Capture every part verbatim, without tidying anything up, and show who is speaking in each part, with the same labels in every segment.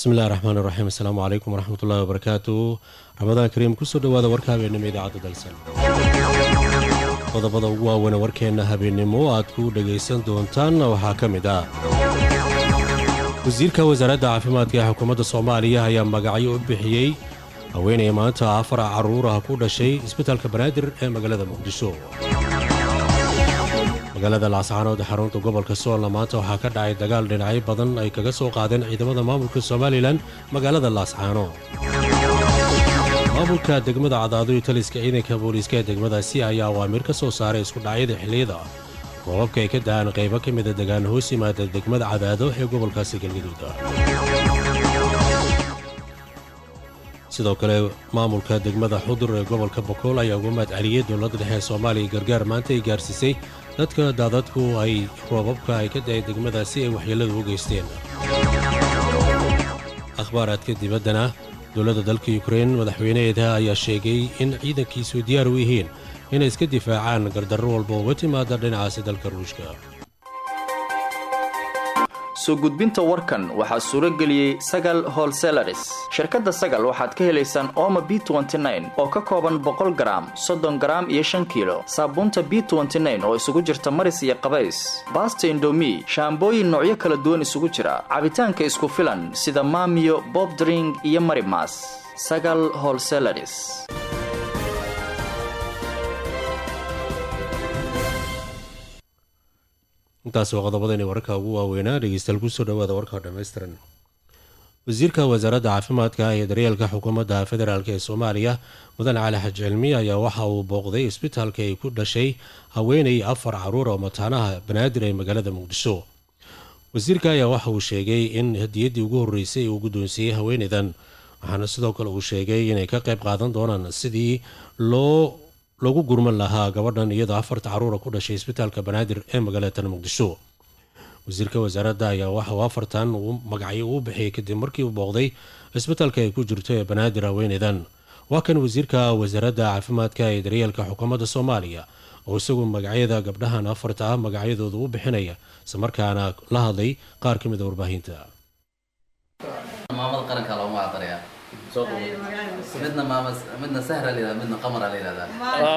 Speaker 1: بسم الله الرحمن الرحيم السلام عليكم ورحمة الله وبركاته رمضان كريم كسر دوادا وركا بينما إذاعة دلسل qodobada ugu waaweyn warkeena habeenimo aad ku dhageysan doontaan waxaa ka mid ah wasiirka wasaaradda caafimaadka ee xukuumadda Soomaaliya ayaa magacyo u bixiyay haweeney maanta afar caruur ah ku dhashay isbitaalka Banaadir ee magaalada Muqdisho magaalada Laascaanood xarunta gobolka Sool maanta waxaa ka dhacay dagaal dhinacyo badan ay kaga soo qaadeen ciidamada maamulka Soomaaliland magaalada Laascaanood maamulka degmada Cadaado iyo taliska ciidanka booliiska ee degmadaasi ayaa awaamir ka soo saaray isku dhacyada xilliyada roobabka ay ka da'aan qaybo ka mid ah deegaan hoos yimaada degmada Cadaado ee gobolkaasi Galgaduud sidoo kale maamulka degmada Xudur ee gobolka Boqol ayaa uga mahadceliyay dowladda dhexe ee Soomaaliya gargaar maanta ay gaarsiisay dadka daadadku ay roobabka ay ka da'ay degmadaasi ay waxyeelada u geysteen akhbaaraadka dibaddana dowladda dalka Ukraine madaxweynaheeda ayaa sheegay in ciidankiisu diyaar u yihiin inay iska difaacaan gardarro walba oo timaada dhinaca dalka Ruushka.
Speaker 2: soo gudbinta warkan waxaa suura geliyay Sagal Wholesalers. Shirkadda Sagal waxaad ka helaysaan Omo B twenty nine oo ka kooban boqol garaam, soddon garaam iyo shan kiilo. Saabuunta B twenty nine oo isugu jirta maris iyo qabays. Basta Indomie, shaambooyin noocyo kala duwan isugu jira. Cabitaanka isku filan sida Maamiyo, Bob Drink iyo Marimas. Sagal Wholesalers.
Speaker 1: intaas oo qodobadani wararka ugu waaweynaa dhageystayaal ku soo dhawaada warka dhameystiran wasiirka wasaaradda caafimaadka ee daryeelka xukuumadda federaalka ee Soomaaliya Mudan Cali Xaj Cilmi ayaa waxa uu booqday isbitaalka ay ku dhashay haweeney afar caruur oo mataanaha Banaadir ee magaalada Muqdisho wasiirka ayaa waxa uu sheegay in hadiyadii ugu horeysay uu guddoonsiiyay haweeneydan waxaana sidoo kale uu sheegay inay ka qayb qaadan doonaan sidii loo lagu gurman lahaa gabadhan iyada afarta caruur ku dhashay isbitaalka Banaadir ee magaalada Muqdisho wasiirka wasaaradda ayaa waxa uu afartan uu magacyo u bixiyay kadib markii uu booqday isbitaalka ay ku jirto ee Banaadir haweeneydan waa kan wasiirka wasaaradda caafimaadka ee daryeelka xukuumadda Soomaaliya oo isagu magacyada gabdhahan afarta ah magacyadooda u bixinaya isla markaana la hadlay qaar ka mid ah warbaahinta
Speaker 3: maamada qaranka loo maaqariya midna maamas midna sahra leeyahay midna qamara leeyahay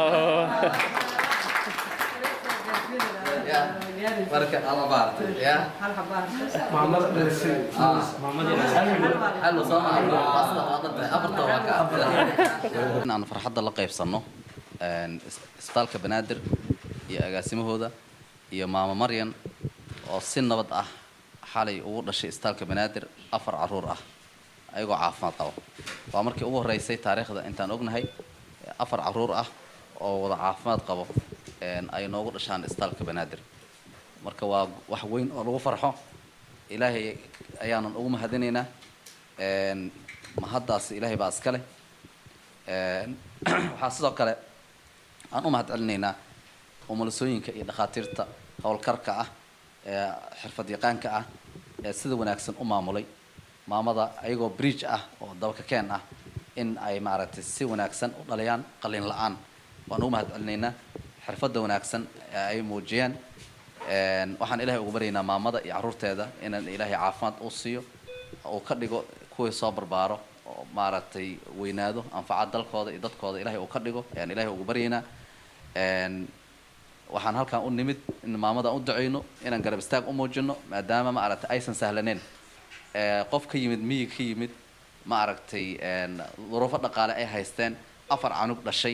Speaker 3: ya barka alla baarta ya hal habar maamada dhashay maamada hal soo maamada basta waqti afarta waxa aan farxadda la qaybsano een isbitaalka Banaadir iyo agaasimahooda iyo maama Maryan oo si nabad ah xalay ugu dhashay isbitaalka Banaadir afar caruur ah ayagoo caafimaad qaba waa markii ugu horeysay taariikhda intaan ognahay afar caruur ah oo wada caafimaad qabo een ay noogu dhashaan isbitaalka Banaadir marka waa wax weyn oo lagu farxo ilaahay ayaanan ugu mahadinaynaa een mahaddaas ilaahay baa iska leh een waxa sidoo kale aan u mahadcelinaynaa umulisooyinka iyo dhakhaatiirta howlkarka ah ee xirfad yaqaanka ah ee sida wanaagsan u maamulay maamada ayagoo bridge ah oo dalka keen ah in ay maaragtay si wanaagsan u dhaliyaan qalin la'aan waan u mahadcelinaynaa xirfadda wanaagsan ee ay muujiyaan een waxaan ilaahay ugu baryaynaa maamada iyo caruurteeda in ilaahay caafimaad u siiyo oo ka dhigo kuwii soo barbaaro oo maaragtay weynaado anfaca dalkooda iyo dadkooda ilaahay uu ka dhigo ayaan ilaahay ugu baryaynaa een waxaan halkaan u nimid in maamada u duceyno inaan garab istaag u muujino maadaama maaragtay aysan sahlaneen ee qof ka yimid miyi ka yimid ma aragtay een duruufo dhaqaale ay haysteen afar canug dhashay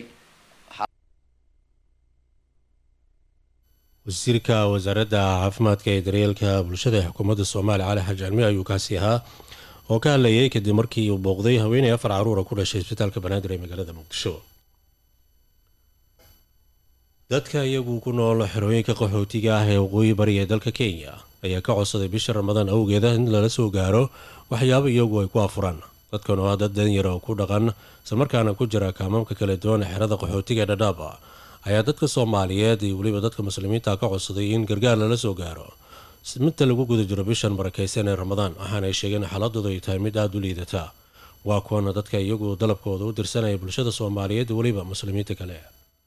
Speaker 1: wasiirka wasaaradda caafimaadka ee daryeelka bulshada ee xukuumadda Soomaaliya Cali Xaj Cilmi ayuu kaasi ahaa oo ka hadlayay kadib markii uu booqday haweeney afar caruur ku dhashay isbitaalka Banaadir ee magaalada Muqdisho dadka iyagu ku nool xerooyinka qaxootiga ah ee waqooyi bari ee dalka Kenya ayaa ka codsaday bisha Ramadaan awgeeda in la soo gaaro waxyaabo iyagu ay ku afuraan dadkan oo dad danyar oo ku dhaqan isla markaana ku jira kaamamka kala duwan ee xerada qaxootiga ee Dadaab ayaa dadka Soomaaliyeed iyo waliba dadka muslimiinta ka codsaday in gargaar la soo gaaro inta lagu guda jiro bishan barakeysan ee Ramadaan waxaana ay sheegeen xaaladoodu ay tahay mid aad u liidata waa kuwana dadka iyagu dalabkooda u dirsanaya bulshada Soomaaliyeed waliba muslimiinta kale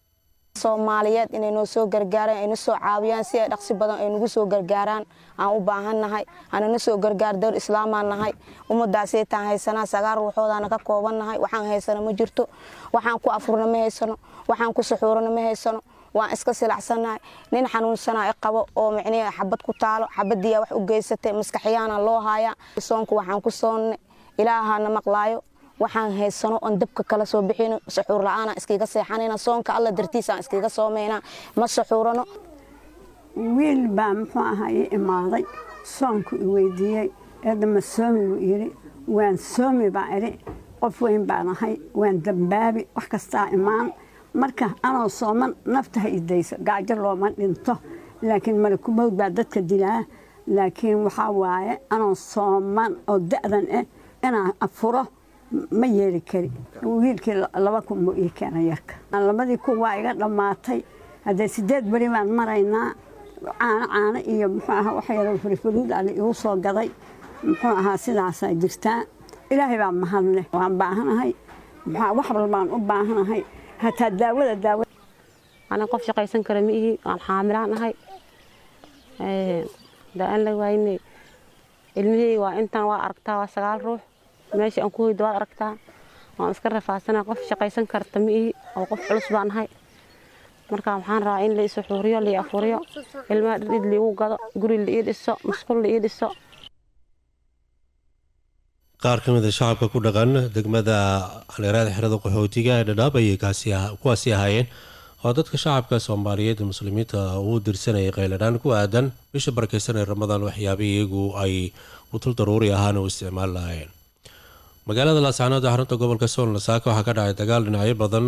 Speaker 4: Soomaaliyeed inay noo soo gargaaraan inay soo caawiyaan si ay dhaqsi badan ay nagu soo gargaaraan aan u baahannahay anana soo gargaar dawr islaamaan nahay ummadaas ay taan haysanaa sagaal ruuxoodana ka koobannahay waxaan haysana ma jirto waxaan ku afurna ma haysano waxaan ku suxuurna ma haysano waan iska silacsanahay nin xanuunsana ay qabo oo macnaheedu xabad ku taalo xabadiya wax u geysatay maskaxiyana loo haaya soonku waxaan ku soonnay ilaahana maqlaayo waxaan haysano on dabka kala soo bixino suxuur la'aan iskiga seexanayna soonka alla dartiisa iskiga soomeeyna ma suxuurano
Speaker 5: wiil baa muxuu ahaa imaaday soonku i weydiiyay eedama soomi uu yiri waan soomi baa iri qof weyn baan ahay waan dambaabi wax kasta imaan marka anoo sooman nafta ay idayso gaajo looma dhinto laakiin malaku mawd baa dadka dilaa laakiin waxa waaye anoo sooman oo da'dan ah inaan afuro ma yeeli kari wiilkii laba kun moo ii keenay yarka labadii kun waa iga dhammaatay haddee sideed beri baan maraynaa caano caano iyo muxuu ahaa wax yaro furfuruud ali igu soo gaday muxuu ahaa sidaasaa jirtaa ilaahay baa mahadleh waan baahanahay maxaa wax walbaan u baahanahay hataa daawada daawa
Speaker 6: ana qof shaqaysan kara ma ihi aan xaamilaan ahay ee daan la waynay ilmihii waa intaan waa aragtaa waa sagaal ruux meesha aan ku hoydo waa aragtaa waan iska rafaasana qof shaqaysan karta ma ihi oo qof culus baan ahay marka waxaan rabaa in la isu xuuriyo la afuriyo ilmaha dhid liigu gado guri la ii dhiso musqul la ii dhiso
Speaker 1: qaar ka mid ah shacabka ku dhaqan degmada xaleeraad xirada qaxootiga ee Dadaab ayay kaasi ah kuwaasi ahaayeen oo dadka shacabka Soomaaliyeed ee muslimiinta uu dirsanayay qayladaan ku aadan bisha barakeysan ee Ramadaan waxyaabihii iyagu ay utul daruuri ahaan u isticmaal lahaayeen magaalada Laascaanood ee xarunta gobolka Sool Nasaaka waxaa ka dhacay dagaal dhinacyo badan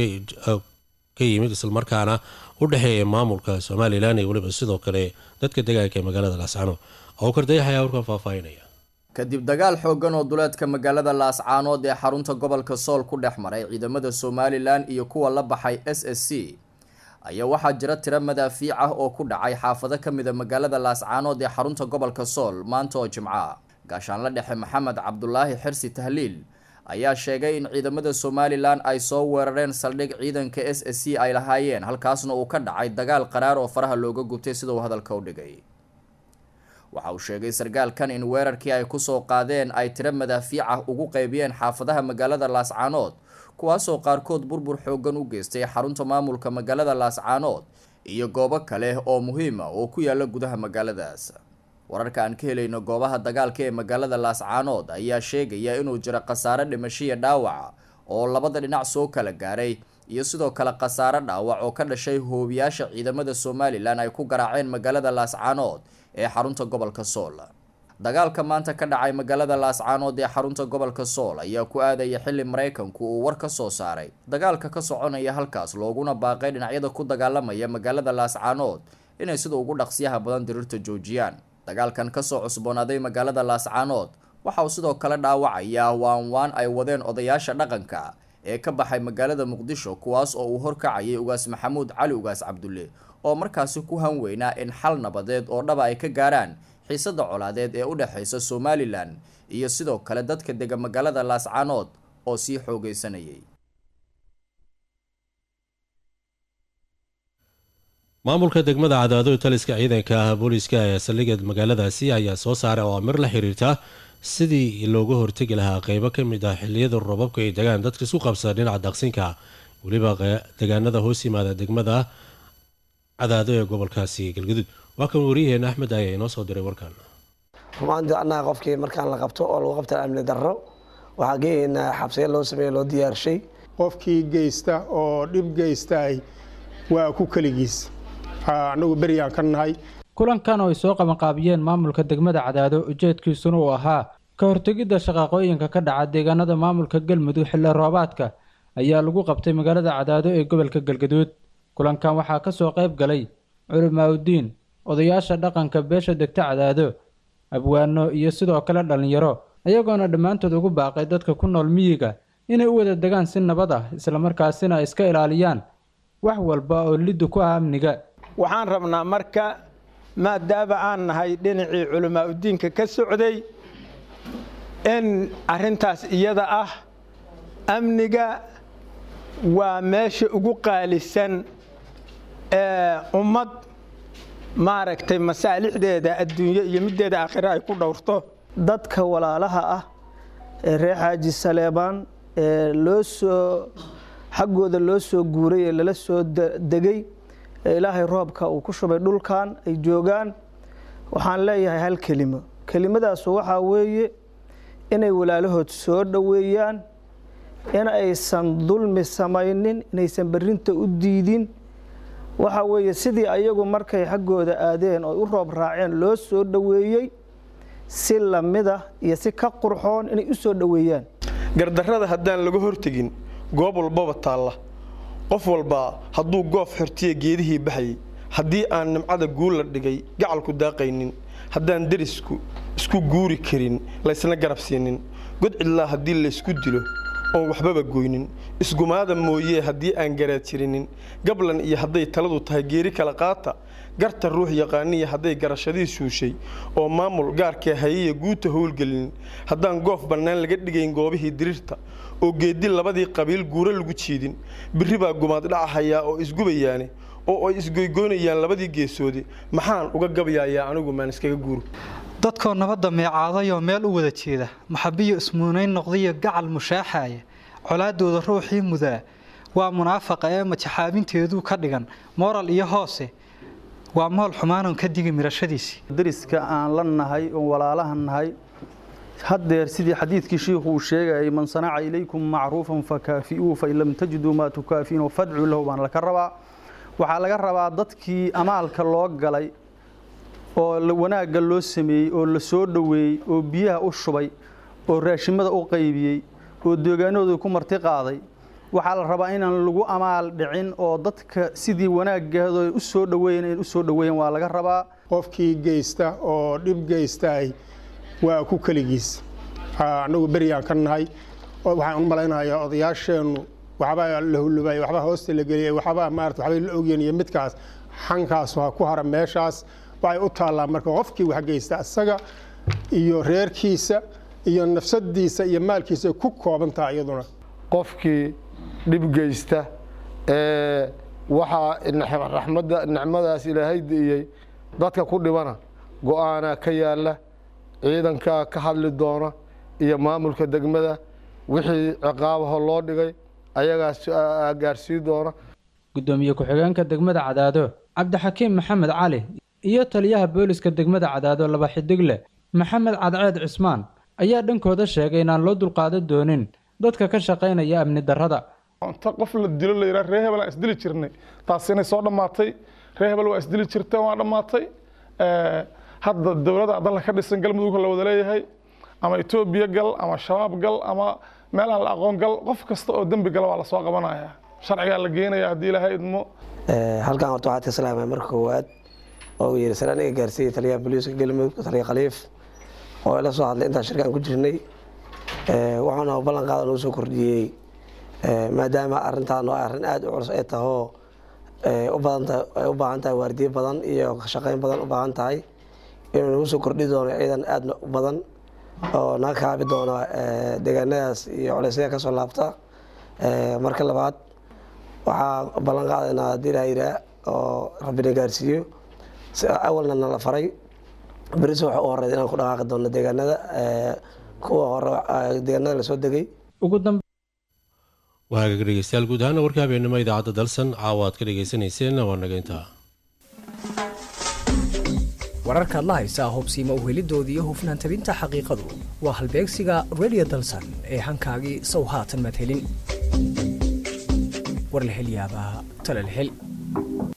Speaker 1: ka yimid isla markaana u dhaxeeya maamulka Soomaaliland iyo waliba sidoo kale dadka deegaanka ee magaalada Laascaanood oo kordhay xayaawrka faafaynaya
Speaker 2: kadib dagaal xoogan oo duleedka magaalada Laascaanood ee xarunta gobolka Sool ku dhex maray ciidamada Soomaaliland iyo kuwa la baxay S S C ayaa waxaa jira tiro madaafiic ah oo ku dhacay xaafado kamid ah magaalada Laascaanood ee xarunta gobolka Sool maanta oo Jimco gaashaan la dhexe Maxamed Cabdullaahi Xirsi Tahliil ayaa sheegay in ciidamada Soomaaliland ay soo weerareen saldhig ciidanka S S C ay lahaayeen halkaasna uu ka dhacay dagaal qaraar oo faraha looga gubtay sida uu hadalka u dhigay waxa uu sheegay sargaalkan in weerarkii ay ku soo qaadeen ay tiro madaafiic ah ugu qaybiyeen xaafadaha magaalada Laascaanood kuwaasoo qaarkood burbur xoogan u geystay xarunta maamulka magaalada Laascaanood iyo goobo kale oo muhiim ah oo ku yaala gudaha magaaladaas wararka aan ka helayno goobaha dagaalka ee magaalada Laascaanood ayaa sheegaya inuu jiro khasaare dhimasho iyo dhaawac oo labada dhinac soo kala gaaray iyo sidoo kale khasaare dhaawac oo ka dhashay hoobiyaasha ciidamada Soomaaliland ay ku garaaceen magaalada Laascaanood ee xarunta gobolka Sool dagaalka maanta ka dhacay magaalada Laascaanood ee xarunta gobolka Sool ayaa ku aadaya xilli Mareykanku uu war ka soo saaray dagaalka ka soconaya halkaas looguna baaqay dhinacyada ku dagaalamaya magaalada Laascaanood inay sida ugu dhaqsiyaha badan dirirta joojiyaan dagaalkan ka soo cusboonaaday magaalada Laascaanood waxa uu sidoo kale dhaawacayaa waan waan ay wadeen odayaasha dhaqanka ee ka baxay magaalada Muqdisho kuwaas oo uu horkacayay ugaas Maxamuud Cali ugaas Cabdulle oo markaasi ku hanweynaa in xal nabadeed oo dhaba ay ka gaaraan xiisada colaadeed ee u dhaxaysa Soomaaliland iyo sidoo kale dadka degan magaalada Laascaanood oo sii xoogeysanayay
Speaker 1: maamulka degmada Cadaado ee taliska ciidanka booliska ee saldhigga magaaladaasi ayaa soo saaray oo amar la xiriirta sidii looga hortagi lahaa qaybo ka mid ah xilliyada roobabka ay degaan dadka isku qabsada dhinaca daaqsinka waliba deegaanada hoos yimaada degmada Cadaado ee gobolkaasi Galgaduud waa kan wariyaheena Axmed ayaa inoo soo diray warkan
Speaker 7: rumaanti annaga qofkii markaan la qabto oo lagu qabto amni darro waxaa geeynaa xabsiga loo sameeyay loo diyaarshay
Speaker 8: qofkii geysta oo dhib geystay waa ku kaligiis anagu beriyaan ka nahay
Speaker 9: kulankan oo ay soo qabanqaabiyeen maamulka degmada Cadaado ujeedkiisuna uu ahaa ka hortagidda shaqaqooyinka ka dhaca deegaanada maamulka Galmudug xilli roobaadka ayaa lagu qabtay magaalada Cadaado ee gobolka Galgaduud kulankan waxaa ka soo qayb galay culimaadudiin odayaasha dhaqanka beesha degta Cadaado abwaano iyo sidoo kale dhalinyaro ayagoona dhammaantood ugu baaqay dadka ku nool miyiga inay u wada degaan si nabad ah isla markaasina iska ilaaliyaan wax walba oo liddu ku ah amniga
Speaker 10: waxaan rabnaa marka maadaama aan nahay dhinacii culimaadudiinka ka socday in arrintaas iyada ah amniga waa meesha ugu qaalisan ummad maaragtay masaalixdeeda adduunyo iyo mideeda aakhira ay ku dhowrto.
Speaker 11: dadka walaalaha ah ee reer Xaaji Saleebaan ee loo soo xaggooda loo soo guuray ee lala soo degay ilaahay roobka uu ku shubay dhulkan ay joogaan waxaan leeyahay hal kelimo kelimadaas waxa weeye inay walaalahood soo dhaweeyaan in aysan dulmi samaynin inaysan barinta u diidin waxa weeye sidii ayagu markay xaggooda aadeen oo u roob raaceen loo soo dhaweeyay si lamida iyo si ka qurxoon inay u soo dhaweeyaan.
Speaker 12: gardarrada haddaan laga hortagin goob walbaba taalla qof walba hadduu goof xirtiye geedihii baxayay haddii aan nimcada guul la dhigay gacalku daaqaynin haddaan derisku isku guuri karin laysna garab siinin god cidlaa haddii la isku dilo oo waxbaba goynin isgumaada mooyee haddii aan garaad jirinin gablan iyo hadday taladu tahay geeri kala qaata garta ruux yaqaaniya hadday garashadii suushay oo maamul gaarkee hayaya guuta howlgelin haddaan goof bannaan laga dhigayn goobihii diriirta oo geedi labadii qabiil guura lagu jiidin birri baa gumaad dhacahayaa oo isgubayaane oo ay isgoygoynayaan labadii geesoodi maxaan uga gabayayaa anigu maan iskaga guuro.
Speaker 13: dadkoo nabadda meecaadayoo meel u wada jeeda maxabiyo ismuunayn noqdiyo gacal mushaaxaya colaadooda ruuxii mudaa waa munaafaqa ee majaxaabinteedu ka dhigan moral iyo hoose waa mool xumaanon ka digi mirashadiisii.
Speaker 11: dariska aan la nahay oo walaalaha nahay haddeer sidii xadiidkii sheekhu uu sheegay man sanaca ilaykum macruufan fakaafi'uu fa in lam tajiduu maa tukaafi'uun fadcuu lahu baan laga rabaa waxaa laga rabaa dadkii amaalka loo galay oo wanaagga loo sameeyey oo la soo dhaweeyey oo biyaha u shubay oo raashimada u qaybiyey oo deegaanadooda ku marti qaaday waxaa la rabaa inaan lagu amaal dhicin oo dadka sidii wanaaggeedo u soo dhaweeyeen u soo dhaweeyeen waa laga rabaa.
Speaker 8: qofkii geysta oo dhib geystay waa ku kaligiis anagu beriyaan ka nahay waxaan u malaynayaa odayaasheenu waxba la hulubay waxba hoosta la geliyay waxba maarta waxba la ogeen iyo midkaas xankaas waa ku hara meeshaas waxay u taalaa marka qofkii wax geysta asaga iyo reerkiisa iyo nafsadiisa iyo maalkiisa ku koobantaa iyaduna.
Speaker 14: qofkii dhib geysta ee waxa raxmadda nicmadaas ilaahay diiyay dadka ku dhibana go'aana ka yaala ciidanka ka hadli doona iyo maamulka degmada wixii ciqaabaha loo dhigay ayagaas gaarsii doona.
Speaker 9: gudoomiye ku-xigeenka degmada Cadaado Cabdixakiim Maxamed Cali iyo taliyaha booliska degmada Cadaado laba xidigle Maxamed Cadceed Cismaan ayaa dhankooda sheegay inaan loo dulqaadan doonin dadka ka shaqeynaya amni darrada.
Speaker 15: inta qof la dilo la yiraahdo reer hebel aan isdili jirnay taasina soo dhamaatay reer hebel waa isdili jirtay waa dhamaatay ee hadda dawladda dalka ka dhisan galmudug la wada leeyahay ama Itoobiya gal ama shabaab gal ama meel aan la aqoon gal qof kasta oo dambi gal waa la soo qabanayaa sharciga la geenayaa hadii ilaahay idmo.
Speaker 7: ee halkan horta waxaad ka salaamay marka koowaad oo yiri salaaniga gaarsiiyay taliyaha booliska galmudug taliya Khaliif oo la soo hadlay inta shirkan ku jirnay ee waxaan oo ballan qaadan oo soo kordhiyay ee maadaama arintaan oo arin aad u culus ay tahay ee u baahan tahay u baahan tahay waardiye badan iyo shaqayn badan u baahan tahay inuu soo kordhi doono ciidan aad u badan oo naga kaabi doona ee deegaanadaas iyo culaysyada ka soo laabta ee marka labaad waxa ballan qaadana dilayra oo rabbina gaarsiiyo awalna la faray bariis waxa uu horeeyay inaan ku dhaqaaqi doono deegaanada ee kuwa hore deegaanada la soo degay
Speaker 1: ugu dambe waa dhegeystayaal guud ahaan warka habeenimo idaacadda dalsan caawa aad ka dhegeysaneyseen waa naga intaa
Speaker 16: wararka la haysa hubsiima u helidoodii iyo hufnaan tabinta xaqiiqadu waa halbeegsiga radio dalsan ee hankaagii sow haatan mad helin war la hel yaabaa tala la hel